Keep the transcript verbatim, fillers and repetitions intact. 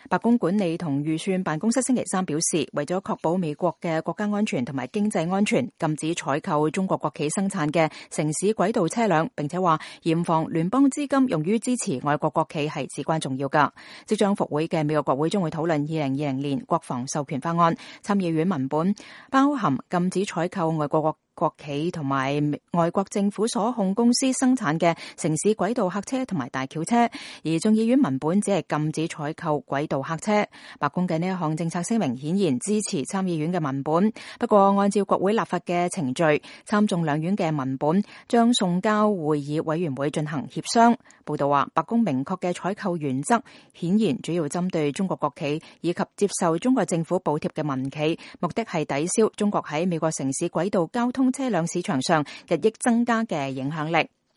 白宮管理同預算辦公室星期三表示，為咗確保美國嘅國家安全同埋經濟安全，禁止採購中國國企生產嘅城市軌道車輛，並且話嚴防聯邦資金用於支持外國國企係至關重要㗎。即將復會嘅美國國會將會討論二零二零年國防授權法案，參議院文本包含禁止採購外國國國企同埋外國政府所控公司生產嘅城市軌道客車同埋大轎車，而眾議院文本只係禁止採購軌道客車。白宮嘅呢一項政策聲明顯然支持參議院嘅文本，不過按照國會立法嘅程序，參眾兩院嘅文本將送交會議委員會進行協商。報道話，白宮明確嘅採購原則顯然主要針對中國國企以及接受中國政府補貼嘅民企，目的係抵消中國喺美國城市軌道交通車輛市場上日益增加嘅影響力。